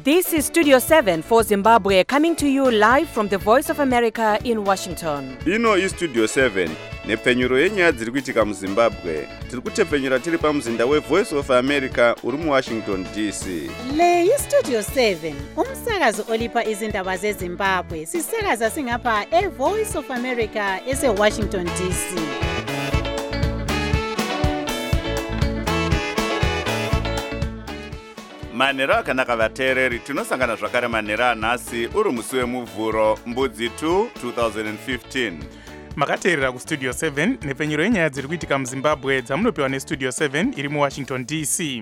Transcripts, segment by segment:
This is Studio 7 for Zimbabwe, coming to you live from the Voice of America in Washington. Ino is Studio 7, nepfenyuro yenyaya dziri kuitika muZimbabwe. Tiri kutepfenyura tiri pamuzinda weVoice of America uri muWashington DC. Le iStudio 7, umsakazo olipa izindaba zeZimbabwe. Sisakaza singapha eVoice of America eseWashington DC. Manhero akanaka vateereri, tinosangana zvakare manhero anhasi uri musi wemuvhuro mbudzi 2 2015. Makateerera kuStudio 7 nepfenyuro yenyaya dziri kuitika muZimbabwe dzamunopiwa neStudio 7 iri muWashington DC.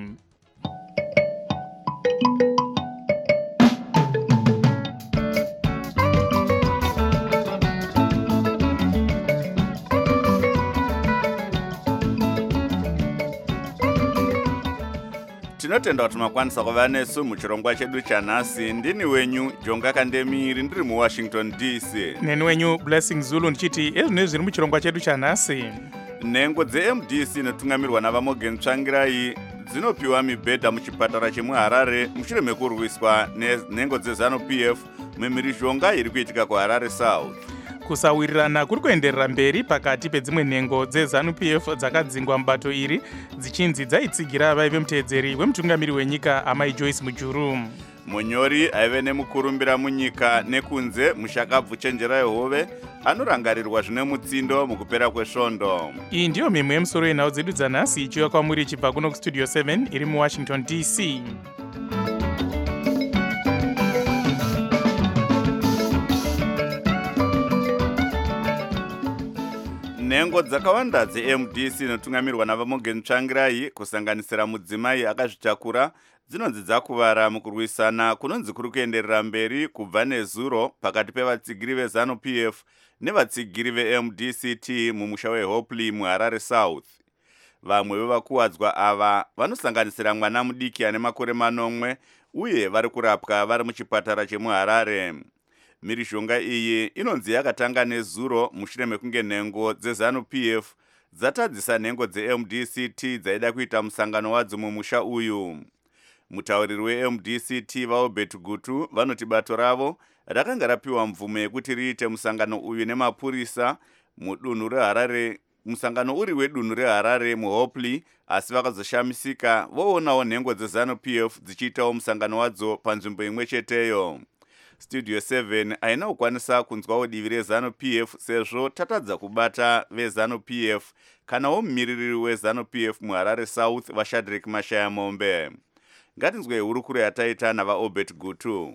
Tinotenda kuti makwanisa kuva nesu muchirongwa chedu chanhasi. Ndini wenyu Jonga Kandemiri ndiri muWashington DC. Neni wenyu Blessing Zulu ndichiti ezvinezvi zviri muchirongwa chedu chanhasi. Nhengo dzeMDC inotungamirwa navaMorgan Tsvangirai dzinopiwa mibhedha muchipatara chemuHarare mushure mekurwiswa nenhengo dzeZANU-PF mumhirizhonga iri kuitika kuHarare South. Kusawirirana kuri kuenderera mberi pakati pedzimwe nhengo dzeZANU-PF dzakadzingwa mubato iri dzichinzi dzaitsigira vaive muteedzeri wemutungamiri wenyika Amai Joyce Mujuru. Munyori aive nemukurumbira munyika nekunze Mushakabvu Chenjerai Hove anorangarirwa zvine mutsindo mukupera kwesvondo. Iyi ndiyo mhemwe yemusoro yenhau dzedu dzanhasi ichiuya kwamuri ichibva kuno kuStudio 7 iri muWashington DC. Nhengo dzakawanda dzeMDC inotungamirwa navaMorgan Tsvangirai kusanganisira mudzimai akazvitakura dzinonzi dzakuvara mukurwisana kunonzi kuri kuenderera mberi kubva nezuro pakati pevatsigiri veZANU-PF nevatsigiri veMDCT mumusha weHopley muHarare South. Vamwe vevakuwadzwa ava vanosanganisira mwana mudiki ane makore 9 uye vari kurapwa vari muchipatara chemuHarare. Mhirizhonga iyi inonzi yakatanga nezuro mushure mekunge nhengo dzeZANU-PF dzatadzisa nhengo dzeMDCT dzaida kuita musangano wadzo mumusha uyu. Mutauriri weMDCT vaObert Gutu vanoti bato ravo rakanga rapiwa mvumo yekuti riite musangano uyu nemapurisa mudunhu reHarare, musangano uri wedunhu reHarare muHopley, asi vakazoshamisika voonawo nhengo dzeZANU-PF dzichiitawo musangano wadzo panzvimbo imwe cheteyo. Studio 7 haina kukwanisa kunzwawo divi reZANU-PF sezvo tatadza kubata veZANU-PF kanawo mumiriri weZANU-PF muHarare South vaShadrack Mashaya Mombe. Ngatinzwe hurukuro yataita navaObert Gutu.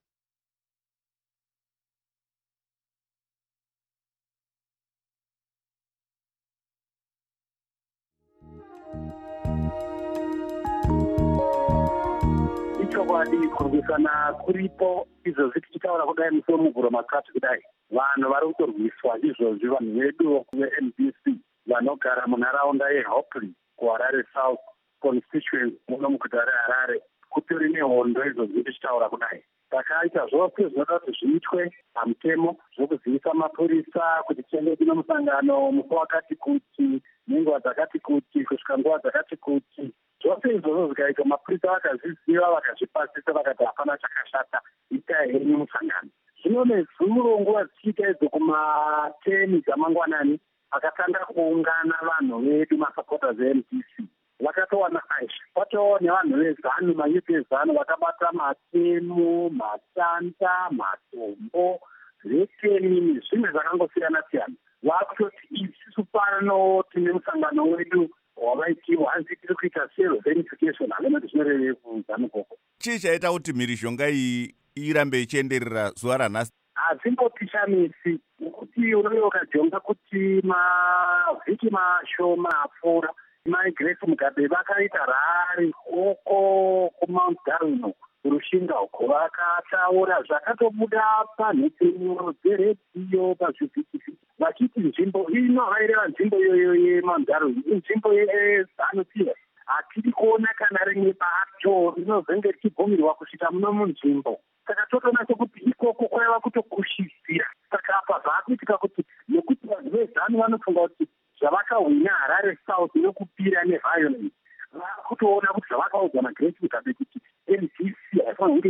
Ichokwadi kurwisana kuripo izvo tichitaura kudai musi wemuvhuro makati kudai vanhu vari kutorwiswa izvozvi vanhu vedu veMDC vanogara munharaunda yeHopley kuHarare South constituency muno muguta reHarare kutori nehondo izvozvi tichitaura kudai. Takaita zvose zvinoda kuti zviitwe pamutemo zvokuzivisa mapurisa kuti tiende kuno musangano musi wakati kuti nenguva dzakati kuti kusvika nguva dzakati kuti. Zvose izvozvo zvikaita mapurisa vakazviziva vakazvipasisa vakati hapana chakashata itai henyu musangano. Zvino nezuro nguva dzichiita idzo kuma10 dzamangwanani vakatanga kuungana vanhu vedu masapota veMDC vakatowana aisha kwatowo nevanhu veZANU mayuthi eZANU vakabata matemo, matanda, matombo, rekeni nezvimwe zvakangosiyana siyana. Vakutoti isusu pano tine musangano wedu wavaitiwa hanzi tiri kuita self-verification havenoti zvinorevei kuZANU koko. Chii chaita kuti mhirizhonga iyi irambe ichienderera zuva ranhasi? Hazvimbotishamisi nokuti unenge ukajonga kuti mavhiki mashoma apfuura Mai Grace Mugabe vakaita rari uko kuMount Darwin Rushinga uko vakataura zvakatobuda panhepfenyuro dzeredhiyo pazvivhitivhiti vachiti nzvimbo ino vaireva nzvimbo iyoyo yeMount Darwin inzvimbo yeZANU-PF. Hatiri kuona kana rimwe bato rinozenge richibvumirwa kusvika muno munzvimbo. Saka totonacho kuti ikoko kwaiva kutokushizira. Saka apa zvaakuitika kuti nekuti vanhu veZANU vanofunga kuti zvavakahwina Harare South nokupira neviolence vakutoona kuti zvavakaudza naGrace Mugabe kuti MDC haifaniri kunge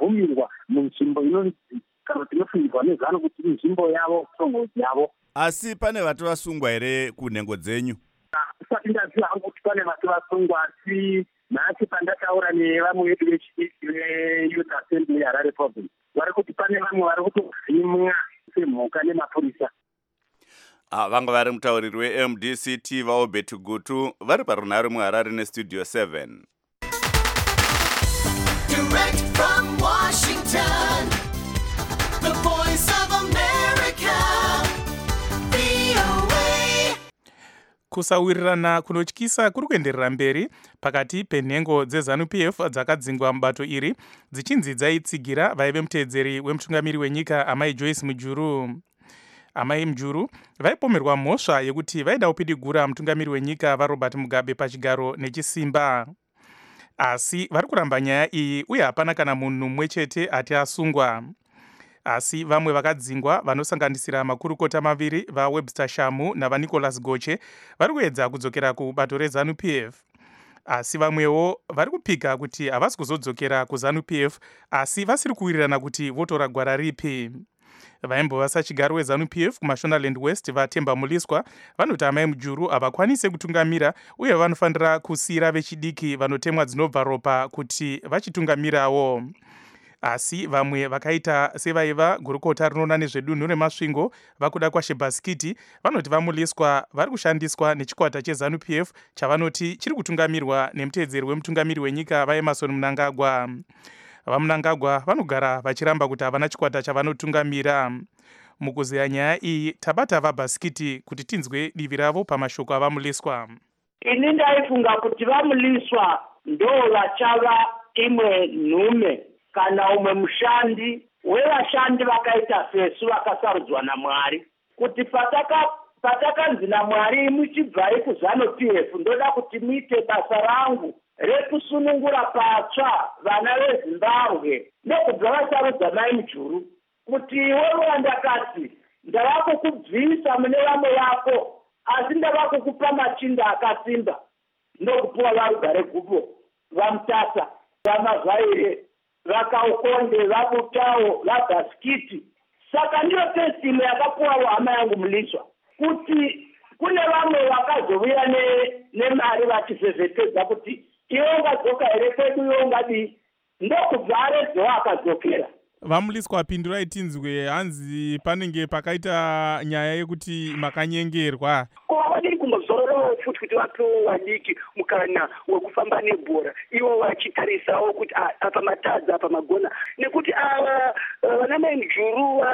vakabvumirwa munzvimbo inonzi kana kuti inofungidzwa nezano kuti inzvimbo yavo, stronghold yavo. Asi pane vati vasungwa here kunhengo dzenyu? Usati ndaziva hangu kuti pane vati vasungwa, asi nhasi pandataura nevamwe vedu vechidiki veYouth Assembly Harare Province vari kuti pane vamwe vari kutovhimwa semhuka nemapurisa. Vanga vari mutauriri weMDCT vaObert Gutu vari parunhare muHarare neStudio 7. Direct from Washington, the voice of America, VOA. Kusawirirana kunotyisa kuri kuenderera mberi pakati penhengo dzeZANU-PF dzakadzingwa mubato iri dzichinzi dzaitsigira vaive muteedzeri wemutungamiri wenyika Amai Joyce Mujuru. Amai Mujuru vaipomerwa mhosva yekuti vaida kupidigura mutungamiri wenyika vaRobert Mugabe pachigaro nechisimba. Asi vari kuramba nyaya iyi uye hapana kana munhu mumwe chete ati asungwa. Asi vamwe vakadzingwa vanosanganisira makurukota maviri vaWebster Shamu navaNicholas Goche vari kuedza kudzokera kubato reZANU-PF. Asi vamwewo vari kupika kuti havasi kuzodzokera kuZANU-PF asi vasiri kuwirirana kuti votora gwara ripi. Vaimbova sachigaro weZANU-PF kuMashonaland West vaTemba Muliswa vanoti Amai Mujuru havakwanise kutungamira uye vanofanira kusiyira vechidiki vanotemwa dzinobva ropa kuti vachitungamirawo. Asi vamwe vakaita sevaiva gurukota rinoona nezvedunhu remasvingo vakuda kwaShebaskiti vanoti vaMuliswa vari kushandiswa nechikwata cheZANU-PF chavanoti chiri kutungamirwa nemuteedzeri wemutungamiri wenyika vaEmmerson Mnangagwa. VaMnangagwa vanogara vachiramba kuti havana chikwata chavanotungamira. Mukuzeya nyaya iyi tabata vaBaskiti kuti tinzwe divi ravo pamashoko avaMuliswa. Ini ndaifunga kuti vaMuliswa ndo vachava imwe nhume kana umwe mushandi wevashandi vakaita sesu vakasarudzwa naMwari kuti patakanzi naMwari muchibvai kuZANU-PF ndoda kuti muite basa rangu rekusunungura patsva vana veZimbabwe nekubva vasarudza Mai Mujuru kuti iwewe wandakati ndava kukubvisa mune vamwe vako asi ndava kukupa machinda akasimba nokupuwa varugare gupo vaMutasa vaMavhaire vakaukonde vabutawo vaBaskiti. Saka ndiyo testimony yakapuwawo hama yangu Muliswa kuti kune vamwe vakazouya nemari vachizezvetedza kuti iwe ungadzoka here kwedu iwe ungadii ndokubva aredzowo akadzokera. VaMuliswa apindurai tinzwe, hanzi panenge pakaita nyaya yekuti makanyengerwa. Vanenge kumazororo futi kuti vapewo vadiki mukana wekufamba nebhora ivo vachitarisawo kuti apa matadza apa magona nekuti ava vana Mai Mujuru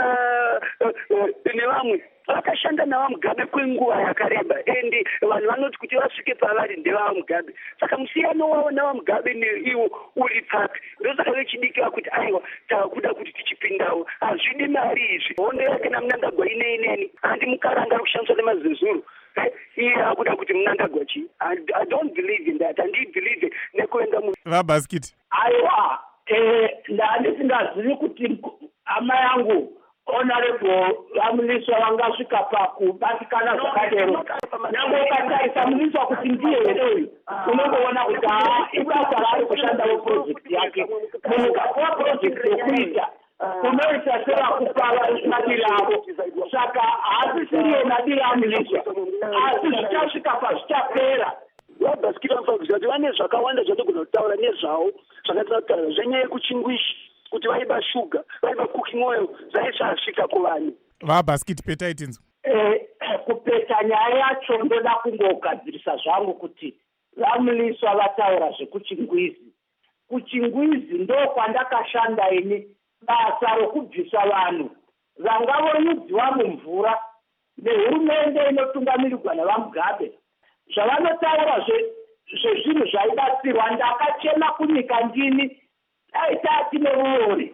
nevamwe vakashanda navaMugabe kwenguva yakareba endi vanhu vanoti kuti vasvike pavari ndevavaMugabe. Saka musiyano wavo navaMugabe neivo uri papi. Ndosaka vechidikira kuti aiwa takuda kuti tichipindawo hazvidi mari izvi. Hondo yake naMnangagwa ineineni handimukaranga kushandiswa nemazezuru. Iye akuda kuti Mnangagwa chi. I don't believe in that. Handibelieve nekuenda vaBaskiti. Aiwa ndisingazivi kuti hama yangu Honorable vaMuliswa vangasvika pakubatikana zvakadero. Nyangwe ukatarisa Muliswa kuti ndiye here unongoona kuti ibasa raari kushandawo project yake. Munhu ukapuwa project yokuita unoita sevakupa madiri avo. Saka haasisiriyo madiri aMuliswa asi zvichasvika pazvichapera. vaBaskiti vanofanira kuziva kuti vane zvakawanda zvatogona kutaura nezvavo zvakatira kutaura zvenyaya yekuchingwishi kuti vaiba shuga vaiba cooking oil zvaisvika kuvanhu. vaBaskiti petai tinzwe. Kupeta nyaya yacho ndoda kungogadzirisa zvangu kuti vaMuliswa vataura zvekuchingwizi. Kuchingwizi ndo kwandakashanda ini basa rokubvisa vanhu vangavonyudziwa mumvura nehurumende inotungamirirwa navaMugabe. Zvavanotaura zvezvinhu zvaibatsirwa ndakachema kunyika ndini daita tine uori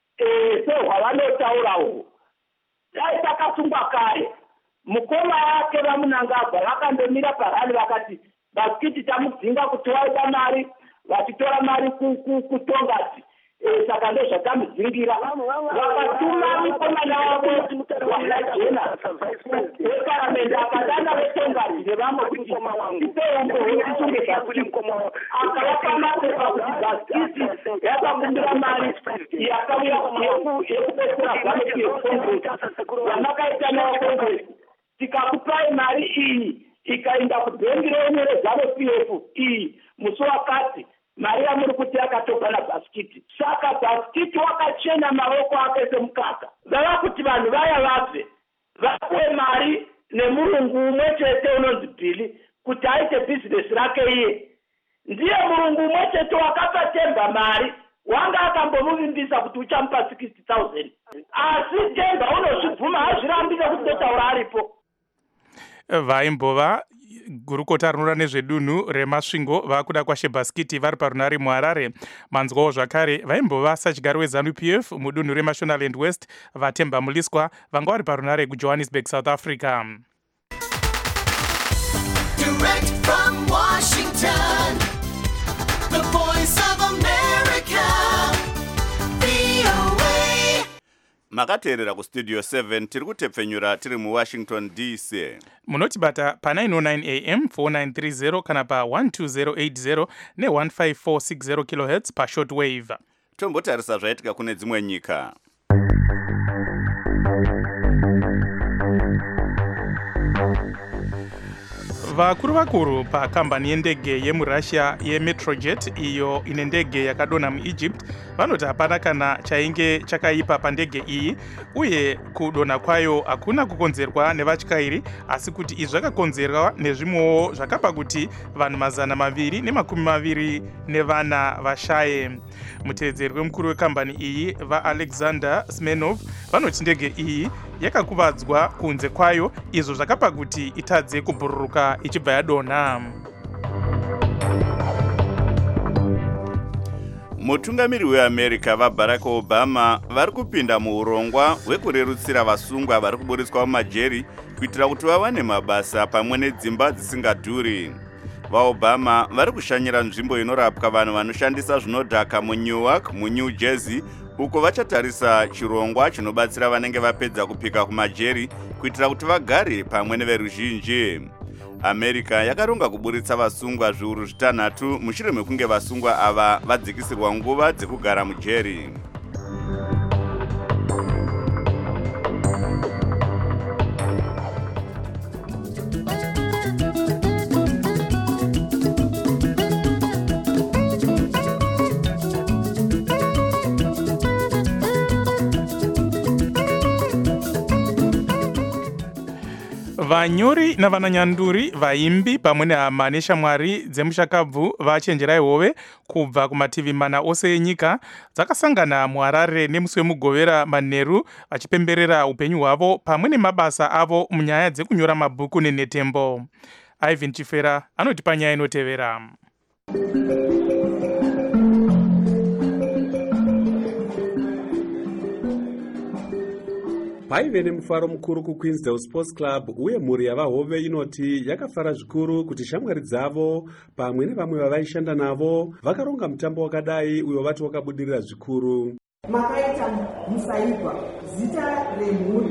sehwavanotaurawo dai takasungwa kare. Mukoma wake vaMnangagwa vakandomira parani vakati Baskiti tamudzinga kuti waida mari vachitora mari kutongati. Saka ndozvatamudzingira vakatuma mukomana wavo wamlajena weparamende akadana vetongati nevamwe kuti ipeumbo hwekuchengeta kuti akavapa mapepa kuti Baskiti yakakumbira mari yakauya yekupedzera ZANU-PF yamakaita nayo Congress tikakupai mari iyi ikaenda kubhengi renyu reZANU-PF iyi musi wakati mari yamuri kuti yakatobva naBhasikiti. Saka Bhasikiti wakachena maoko akaise mukaka. Vava kuti vanhu vaya vabve vapuwe mari nemurungu umwe chete unonzi Bhili kuti aite bhizinesi rake iye. Ndiye murungu umwe chete wakapa Temba mari wanga akambomuvimbisa kuti uchamupa 60,000. Asi Temba unozvibvuma hazvirambi nekuti totaura aripo. Vaimbova gurukota rinoona nezvedunhu remasvingo vakuda kwaShebhasikiti vari parunare muHarare. Manzwawo zvakare vaimbova satyigari weZANU-PF mudunhu reMashonaland West vaTemba Muliswa vanga vari parunare kuJohannesburg, South Africa. Direct from Washington, the voice of America, VOA. Makateerera kustudio 7 tiri kutepfenyura tiri muWashington DC. Munotibata pa 909 AM 4930 kana pa 12080 ne15460 kHz pa shortwave. Tombotarisa zvaitika kune dzimwe nyika. Vakuru pakambani yendege yemuRussia yeMetrojet iyo ine ndege yakadonha muEgypt vanoti hapana kana chainge chakaipa pandege iyi uye kudonha kwayo hakuna kukonzerwa nevatyairi asi kuti izvi zvakakonzerwa nezvimwewo zvakapa kuti vanhu 224 vashaye. Muteedzeri wemukuru wekambani iyi vaAlexander Smenov vanoti ndege iyi yakakuvadzwa kunze kwayo izvo zvakapa kuti itadze kubhururuka ichibva yadonha. Mutungamiri weAmerica vaBarack Obama vari kupinda muurongwa hwekurerutsira vasungwa vari kuburitswa mumajeri kuitira kuti vawane mabasa pamwe nedzimba dzisingadhuri. VaObama vari kushanyira nzvimbo inorapwa vanhu vanoshandisa zvinodhaka muNewark, muNew Jersey, uko vachatarisa chirongwa chinobatsira vanenge vapedza kupika kumajeri kuitira kuti vagare pamwe neveruzhinji. America yakaronga kuburitsa vasungwa zviuru 6 mushure mekunge vasungwa ava vadzikisirwa nguva dzekugara mujeri. Vanyori navananyanduri vaimbi pamwe nehama neshamwari dzemushakabvu vachenjerai hove kubva kumativi mana ose enyika dzakasangana muHarare nemusi wemugovera manheru vachipemberera upenyu hwavo pamwe nemabasa avo munyaya dzekunyora mabhuku nenhetembo. Ivan Chifera anotipa nyaya inotevera. Paive nemufaro mukuru kuQueensdale Sports Club uye mhuri yavahove inoti yakafara zvikuru kuti shamwari dzavo pamwe nevamwe vavaishanda navo vakaronga mutambo wakadai uyo vati wakabudirira zvikuru. Makaita musaipa zita remhuri,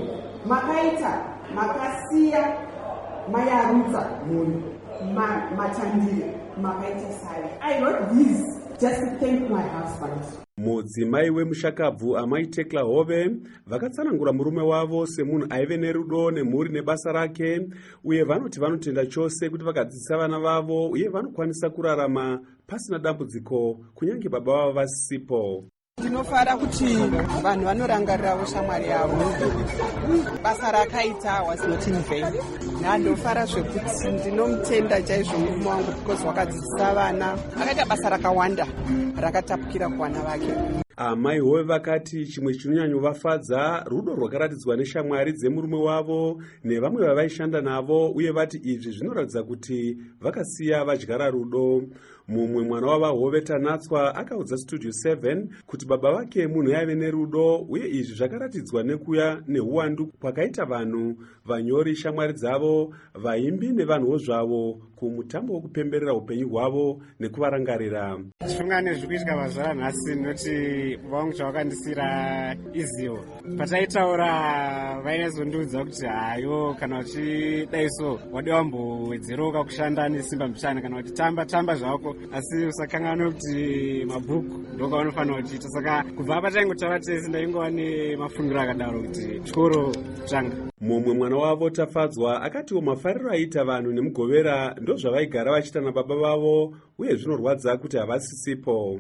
makasiya mayarutsa mhuri, matandire, makaita sari. I wrote this just to thank my husband. Mudzimai wemushakabvu amai Tekla Hove vakatsanangura murume wavo semunhu aive nerudo nemhuri nebasa rake uye vanoti vanotenda chose kuti vakadzidzisa vana vavo uye vanokwanisa kurarama pasina dambudziko kunyange baba vavo vasisipo. Ndinofara kuti vanhu vanorangarirawo shamwari yavo. Basa rakaita was not in vain. Ndinofara zvekuti ndinomutenda chaizvo murume wangu because wakadzidzisa vana. Akaita basa rakawanda rakatapukira kuvana vake. Amai Hove vakati chimwe chinonyanyovafadza rudo rwakaratidzwa neshamwari dzemurume wavo nevamwe vavaishanda navo uye vati izvi zvinoratidza kuti vakasiya vadyara rudo. Mumwe mwana wavaHove Tanatswa akaudza Studio 7 kuti baba vake munhu aive nerudo uye izvi zvakaratidzwa nekuya neuwandu kwakaita vanhu vanyori shamwari dzavo vavo, vaimbi nevanhuwo zvavo kumutambo wekupemberera upenyu hwavo nekuvarangarira. Zvifungane zvikuitika mazuva anhasi noti vangu chavakandisira izivo. Pataitaura vainazondiudza kuti hayo kana uchidai so wade wambowedzeroka kushanda nesimba mbichana kana kuti tamba zvako asi usakanganwe kuti mabhuku ndokaunofanira kuchiita. Saka kubva apa taingotaura tese ndaingova nemafungiro akadaro kuti chikoro tsvanga. Mumwe mwana wavo Tafadzwa akatiwo mafariro aiita vanhu nemugovera ndozvavaigara vachiita nababa vavo uye zvinorwadza kuti havasisipo.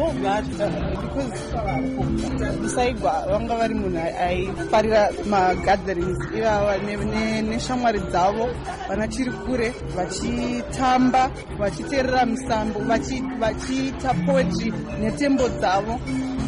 Musaigwa vanga vari munhu aifarira magatherings ivava neshamwari dzavo vana chiri kure vachitamba vachiteerera misambo vachiita poetry netembo dzavo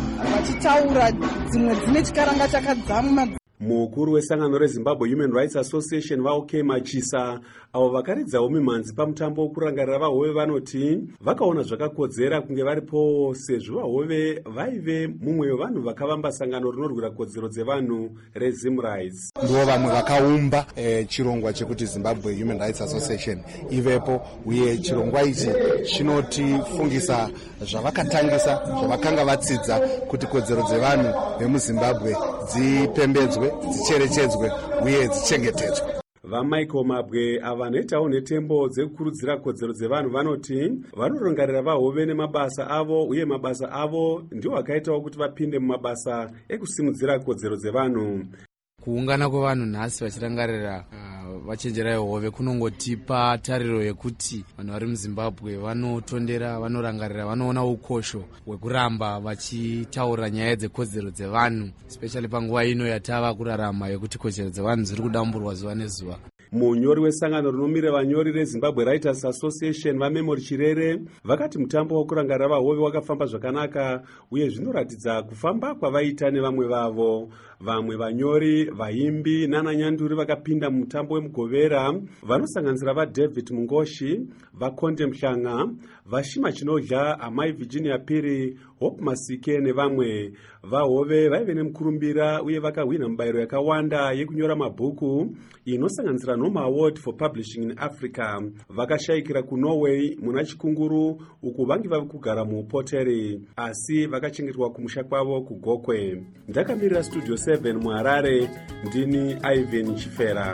vachitaura dzimwe dzine chikaranga chakadzama. Mukuru wesangano reZimbabwe Human Rights Association vaOK Machisa avo vakaridzawo mimhanzi pamutambo wokurangarira vahove vanoti vakaona zvakakodzera kunge varipo sezvo vahove vaive mumwe wevanhu vakavamba sangano rinorwira kodzero dzevanhu reZim Rights. Ndivo vamwe vakaumba chirongwa chekuti Zimbabwe Human Rights Association ivepo uye chirongwa ichi chinotifungisa zvavakatangisa zvavakanga vatsidza kuti kodzero dzevanhu vemuZimbabwe dzipembedzwe, dzicherechedzwe uye dzichengetedzwe. VaMichael Mabwe avanoitawo netembo dzekukurudzira kodzero dzevanhu vanoti vanorangarira vahove nemabasa avo uye mabasa avo ndiwo akaitawo kuti vapinde mumabasa ekusimudzira kodzero dzevanhu. Kuungana kwevanhu nhasi vachirangarira vachenjerai hove kunongotipa tariro yekuti vanhu vari muZimbabwe vanotondera, vanorangarira, vanoona ukosho hwekuramba vachitaura nyaya dzekodzero dzevanhu, especially panguva ino yatava kurarama yekuti kodzero dzevanhu dziri kudamburwa zuva nezuva. Munyori wesangano rinomira vanyori reZimbabwe Writers Association vaMemory Chirere vakati mutambo wokurangarira vahove wakafamba zvakanaka uye zvinoratidza kufamba kwavaita nevamwe vavo. Vamwe vanyori, vaimbi nananyanduri vakapinda mutambo wemugovera vanosanganisira vaDavid Mungoshi, vaKonde Mhlanga, vaShima Chinodla, Amai Virginia Piri, Hope Masike nevamwe. Vahove vaive nemukurumbira uye vakahwina mubayiro yakawanda yekunyora mabhuku inosanganisira Noma Award for Publishing in Africa. Vakashayikira kuNorway muna chikunguru uku vangi vavi kugara muPoteri asi vakachengetwa kumusha kwavo kuGokwe. Ndakamirira Studio 7 muHarare, ndini Ivan Chifera.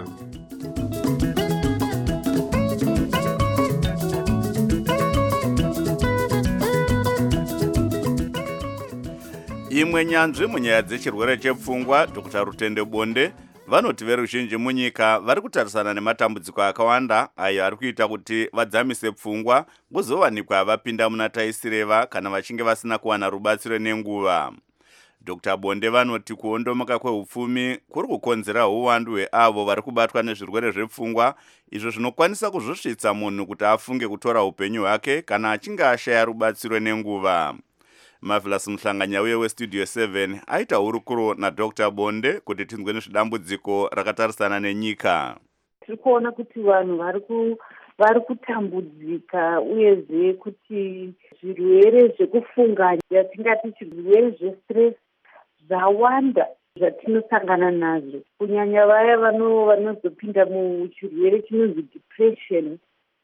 Imwe nyanzvi munyaya dzechirwere chepfungwa, Dr. Rutende Bonde vanoti veruzhinji munyika vari kutarisana nematambudziko akawanda ayo ari kuita kuti vadzamise pfungwa kuzowanikwa vapinda muna taisireva kana vachinge vasina kuwana rubatsiro nenguva. Dr. Bonde vanoti kuondomoka kweupfumi kuri kukonzera uwandu hweavo vari kubatwa nezvirwere zvepfungwa izvo zvinokwanisa kuzosvitsa munhu kuti afunge kutora upenyu hwake kana achinge ashaya rubatsiro nenguva. Marvelous Mhlanganya uye weStudio 7 aita hurukuro naDr. Bonde kuti tinzwe nezvidambudziko rakatarisana nenyika. Tiri kuona kuti vanhu vari kutambudzika uyezve kuti zvirwere zvekufunganya yatingati zvirwere zvestress zvawanda zvatinosangana nazvo, kunyanya vaya vanozopinda muchirwere chinonzi depression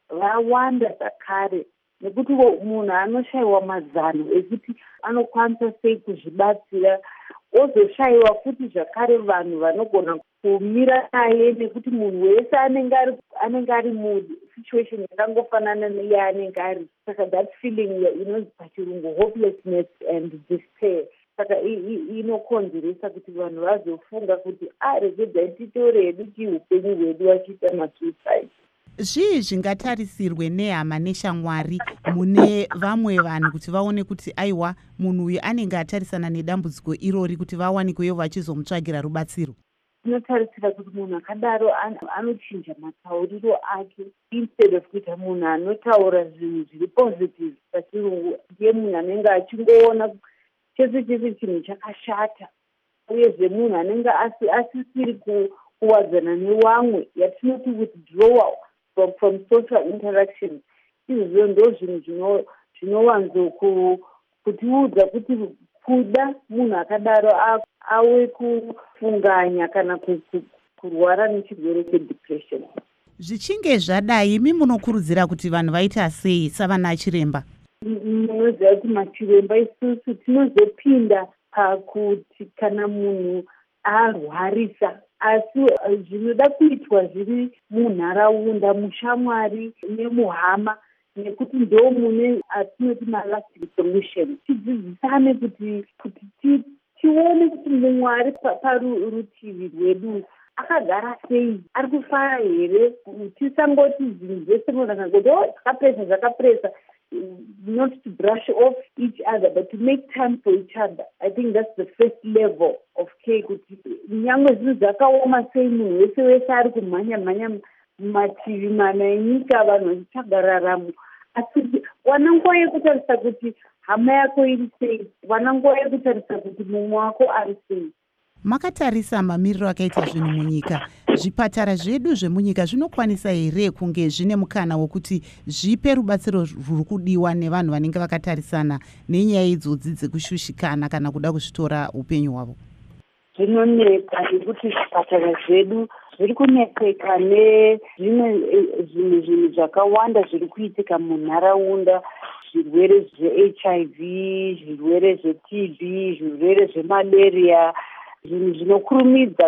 vawanda zvakare, nekuti munhu anoshayiwa mazano ekuti anokwanisa sei kuzvibatsira, ozoshayiwa futi zvakare vanhu vanogona kumira naye, nekuti munhu wese anenge ari musituation yakangofanana neyaanenge ari. Saka that feeling inonzi pachirungu hopelessness and despair, saka inokonzeresa kuti vanhu vazofunga kuti regai titore hedu chiupenyu hwedu vachiita masuicide. Zvii zvingatarisirwe nehama neshamwari mune vamwe vanhu kuti vaone kuti aiwa munhu uyu anenge atarisana nedambudziko irori kuti vawanikweyo vachizomutsvagira rubatsiro? Tinotarisira kuti munhu akadaro anochinja matauriro ake, instead of kuita munhu anotaura zvinhu zviri positive pachirungu, ndiye munhu anenge achingoona chese chinhu chakashata, uyezve munhu anenge asisiri kuwadzana nevamwe, yatinoti withdrawal from social interaction. Izvo ndo zvinhu zvinowanzo kutiudza kuti kuda munhu akadaro awe kufunganya kana kurwara nechirwere chedepression. zvichinge zvadai imi munokurudzira kuti vanhu vaita sei savana chiremba? Munoziva kuti machiremba isusu tinozopinda pakuti kana munhu arwarisa, asi zvinoda kuitwa zviri munharaunda, mushamwari nemuhama, nekuti ndo mune atinoti malasting solution. Tidzidzisane kuti tione kuti mumwari parutivi rwedu akagara sei, ari kufara here. Tisangoti zvinhu zvese munhu akangoti zvakapresa, not to brush off each other, but to make time for each other. I think that's the first level of care. Kuti nyangwe zvinhu zvakaoma sei, munhu wese ari kumhanya mumativi mana enyika, vanhu vachitsvaga raramo, asi wana nguva yekutarisa kuti hama yako iri sei, wana nguva yekutarisa kuti mumwe wako ari sei. Makatarisa mamiriro akaita zvinhu munyika, zvipatara zvedu zvemunyika zvinokwanisa here kunge zvine mukana wokuti zvipe rubatsiro rwuri kudiwa nevanhu vanenge vakatarisana nenyaya idzodzi dzekushushikana kana kuda kuzvitora upenyu hwavo? Zvinoneka nekuti zvipatara zvedu zviri kunetseka nezvimwe zvinhu zvakawanda zviri kuitika munharaunda, zvirwere zveHIV, zvirwere zveTB, zvirwere zvemalaria, zvinhu zvinokurumidza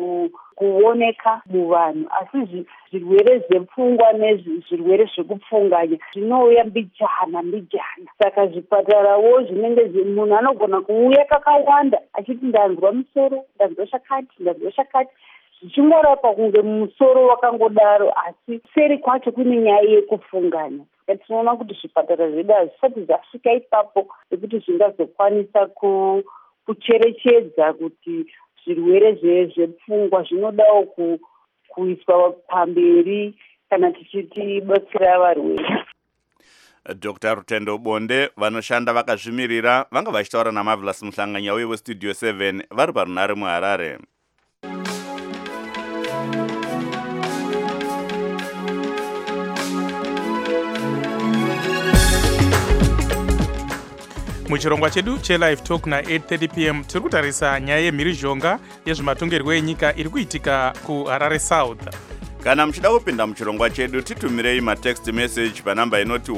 kuoneka muvanhu, asi zvirwere zvepfungwa nezvirwere zvekupfunganya zvinouya mbijana. Saka zvipatarawo zvinenge munhu anogona kuuya kakawanda achiti ndanzwa musoro, ndanzwa chakati, zvichingorapa kunge musoro wakangodaro, asi seri kwacho kune nyaya yekufunganya. Tinoona kuti zvipatara zvedu hazvisati zvasvika ipapo nekuti zvingazokwanisa kucherechedza kuti zvirwere zvepfungwa zvinodawo kuiswa pamberi kana tichiti batsira varwere. Dr. Rutendo Bonde vanoshanda vakazvimirira vanga vachitaura naMarvelous Muhlanganya weStudio 7 vari parunare muHarare. Muchirongwa chedu chelive talk na8:30 pm tiri kutarisa nyaya yemhirizhonga yezvematongerwo enyika iri kuitika kuHarare South. Kana muchida kupinda muchirongwa chedu titumirei matext message panamba inoti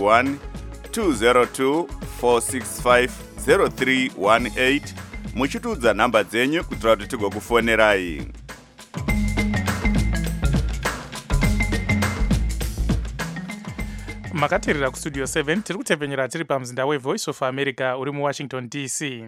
12024650318 muchitiudza nhamba dzenyu kuitira kuti tigokufonerai. Makateerera kustudio 7 tiri kutepfenyera tiri pamzinda weVoice of America uri muWashington DC.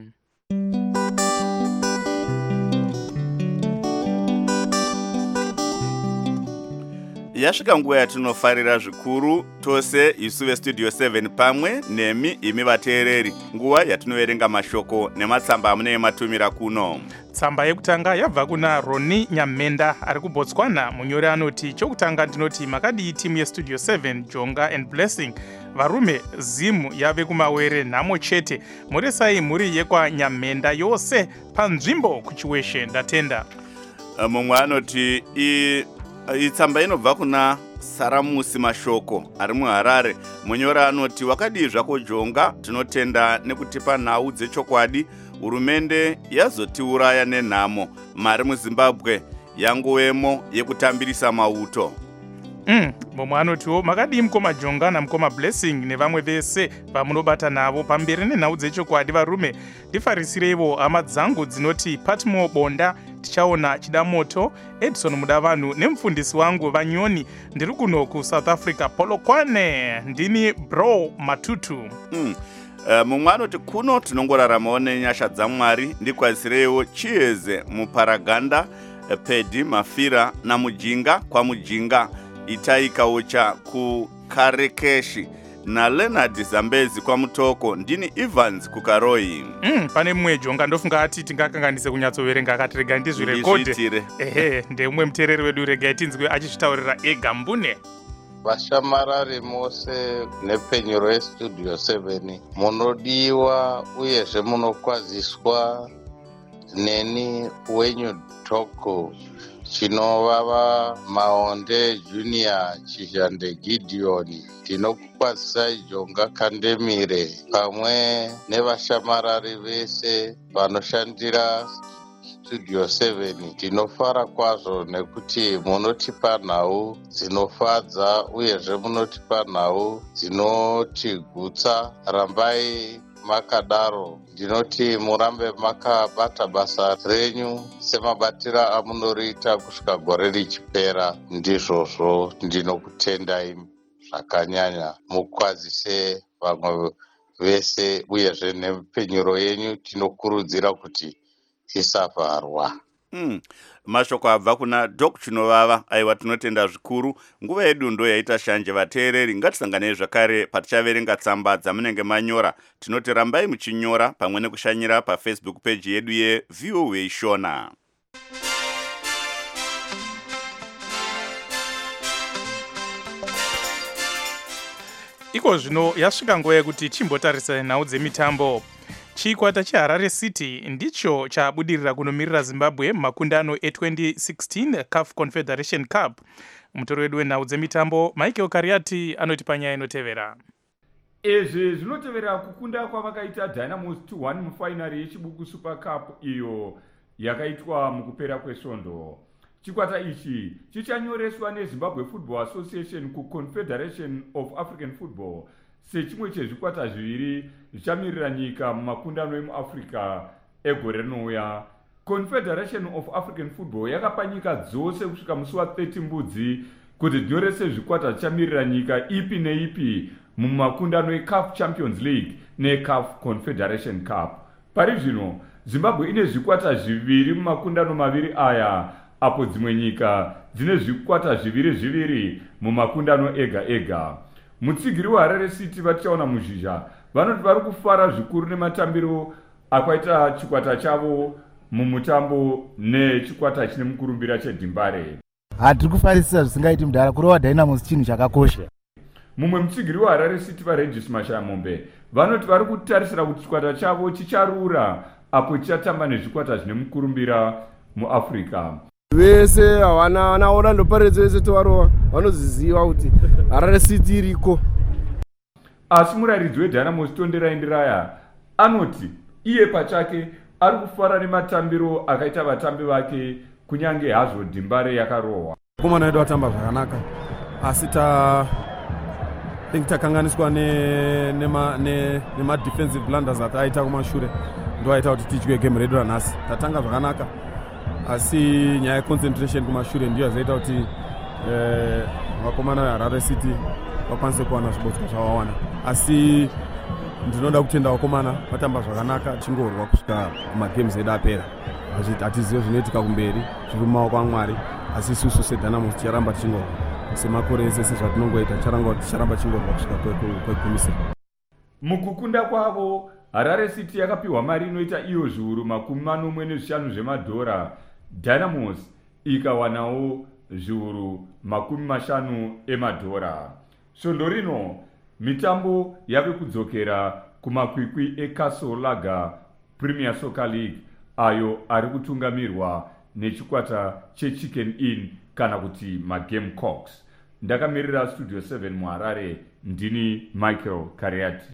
Yasvika nguva yatinofarira zvikuru tose isu veStudio 7 pamwe nemi imi vateereri, nguva yatinoverenga mashoko nematsamba amunenge matumira kuno. Tsamba yekutanga yabva kuna Roni Nyamenda ari kuBotswana. Munyori anoti chokutanga ndinoti makadii timu yeStudio 7 Jonga and Blessing, varume zimu yave kumawere nhamo chete, muresai mhuri yekwa Nyamenda yose panzvimbo kuchiweshe ndatenda. Mumwe anoti itsamba inobva kuna Saramusi Mashoko ari muHarare. Munyori anoti wakadii zvako Jonga, tinotenda nekutipa nhau dzechokwadi. Hurumende yazotiuraya nenhamo, mari muZimbabwe yangovemo yekutambirisa mauto. Mumwe anotiwo makadii mukoma Jonga namukoma Blessing nevamwe vese vamunobata navo pamberi nenhau dzechokwadi varume. Ndifarisireivo hama dzangu dzinoti Patmo Bonda, tichaona Chidamoto, Edson Mudavanhu nemufundisi wangu Vanyoni. Ndiri kuno kuSouth Africa Polokwane, ndini Bro Matutu. Mumwe anoti kuno tinongoraramawo nenyasha dzaMwari, ndikwazisireiwo Chieze muParaganda, Pedi Mafira naMujinga kwaMujinga, Itai Kaucha kuKarekeshi naLeonard Zambezi kwaMutoko, ndini Evans kuKaroi. Pane mumwe Jonga ndofunga ati tingakanganise kunyatsoverenga akati regai ndizvirekodhe. Ndemumwe muteereri wedu regai tinzwe achizvitaurira ega mbune. Vashamarari mose nepenyu reStudio 7 munodiwa uyezve munokwaziswa neni wenyu Toko chinovava Maonde Junior Chizhande Gideon. Tinokukwazisai Jonga Kandemire pamwe nevashamarari vese vanoshandira Studio 7 tinofara kwazvo nekuti munotipa nhau dzinofadza uyezve munotipa nhau dzinotigutsa. Rambai makadaro. Ndinoti murambe makabata basa renyu semabatira amunoriita kusvika gore richipera. Ndizvozvo ndinokutendai zvakanyanya. Mukwazise vamwe vese uyezve nepenyuro yenyu tinokurudzira kuti isavharwa. Mashoko abva kuna Dok Chinovava. Aiwa, tinotenda zvikuru. Nguva yedu ndo yaita shanje vateereri. Ngatisanganei zvakare patichaverenga tsamba dzamunenge manyora. Tinoti rambai muchinyora pamwe nekushanyira paFacebook page yedu yeVOA Shona. Iko zvino yasvika nguva yekuti chimbotarisa nhau dzemitambo. Chikwata cheHarare City ndicho chabudirira kunomirira Zimbabwe mumakundano e2016 CAF Confederation Cup. Mutori wedu wenhau dzemitambo Michael Kariati anoti panyaya inotevera. Izvi zvinotevera kukunda kwavakaita Dynamos 2-1 mufainari yechibuku Super Cup iyo yakaitwa mukupera kwesvondo. Chikwata ichi chichanyoreswa neZimbabwe Football Association kuConfederation of African Football sechimwe chezvikwata zviviri zvichamirira nyika mumakundano emuAfrica egore rinouya. Confederation of African Football yakapa nyika dzose kusvika musi wa30 Mbudzi kuti dzinyorese zvikwata zvichamirira nyika ipi neipi mumakundano eCAF Champions League neCAF Confederation Cup. Pari zvino Zimbabwe ine zvikwata zviviri mumakundano maviri aya, apo dzimwe nyika dzine zvikwata zviviri mumakundano ega. Mutsigiri waHarare City vatichaona muzhizha vanoti vari kufara zvikuru nematambiro akaita chikwata chavo mumutambo nechikwata chine mukurumbira cheDimbare. Hatiri kufarisisa zvisingaiti mudhara, kurova Dynamos chinhu chakakosha. Mumwe mutsigiri waHarare City vaRegis Mashayamombe vanoti vari kutarisira kuti chikwata chavo chicharura apo chichatamba nezvikwata zvine mukurumbira muAfrica. Vese havana Orlando Pirates vese tovarova vanoziziva kuti Harare City iriko. Asi murayiridzi weDynamos Tondera Ndiraya anoti iye pachake ari kufara nematambiro akaita vatambi vake kunyange hazvo Dimbare yakarohwa. Komana edu atamba zvakanaka asi takanganiswa nema defensive blunders ataita kumashure ndo aita kuti tidye game redu ranhasi. Tatanga zvakanaka asi nyaya concentration kumashure ndiyo yazoita kuti vakomana veHarare City vakwanise kuwana zvibodzwa zvavawana. Asi ndinoda kutenda vakomana vatamba zvakanaka chingorwa kusvika kumagames edu apera. Hatizivi zvinoitika kumberi zviri mumaoko aMwari, asi isusu seDynamos ticharamba tichingorwa semakore ese sezvatinongoita ticharamba tichingorwa kusvika kwekumisira. Mukukunda kwavo Harare City yakapiwa mari inoita iyo zviuru 45 zvemadhora. Dynamos ikawanawo zviuru 50 emadhora. Svondo rino mitambo yave kudzokera kumakwikwi eCastle Lager Premier Soccer League ayo ari kutungamirwa nechikwata cheChicken Inn kana kuti maGamecocks. Ndakamirira Studio 7 muHarare, ndini Michael Kariati.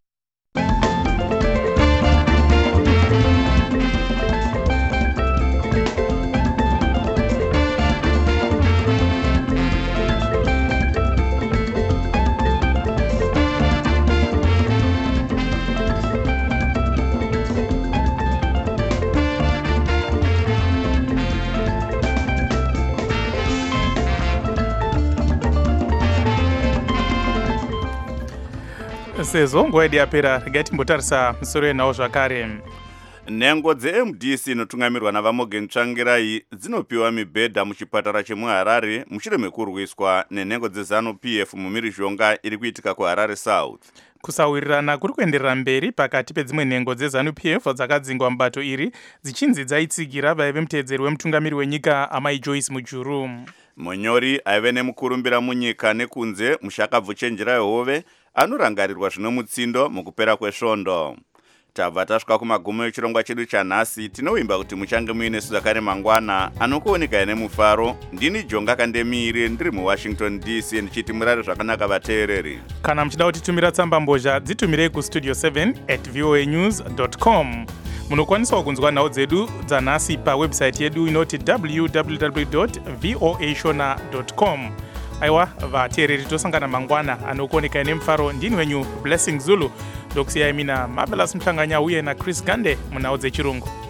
Sezvo nguva yedu yapera, regai timbotarisa misoro yenhau zvakare. Nhengo dzeMDC inotungamirwa navaMorgan Tsvangirai dzinopiwa mibhedha muchipatara chemuHarare mushure mekurwiswa nenhengo dzeZANU-PF mumirizhonga iri kuitika kuHarare South. Kusawirirana kuri kuenderera mberi pakati pedzimwe nhengo dzeZANU-PF dzakadzingwa mubato iri dzichinzi dzaitsigira vaive mutedzeri wemutungamiri wenyika Amai Joyce Mujuru. Munyori aive nemukurumbira munyika nekunze Mushakabvu Chenjerai Hove anorangarirwa zvino mutsindo mukupera kwesvondo. Tabva tasvika kumagumo echirongwa chedu chanhasi. Tinovimba kuti muchange muine zvakare mangwana anokuoneka nemufaro. Ndini Jonga Kandemire ndiri muWashington DC ndichiti murare zvakanaka vateereri. Kana muchida kutitumira tsamba mbozha dzitumirei kustudio7@voanews.com. munokwanisawo kunzwa nhau dzedu dzanhasi pawebsite yedu inoti www.voashona.com. aiwa vateereri tosangana mangwana anokuonekai nemufaro. ndini wenyu Blessing Zulu ndokusiyai mina Marvelous Mhlanganya uye naChris Gande munhau dzechirungu.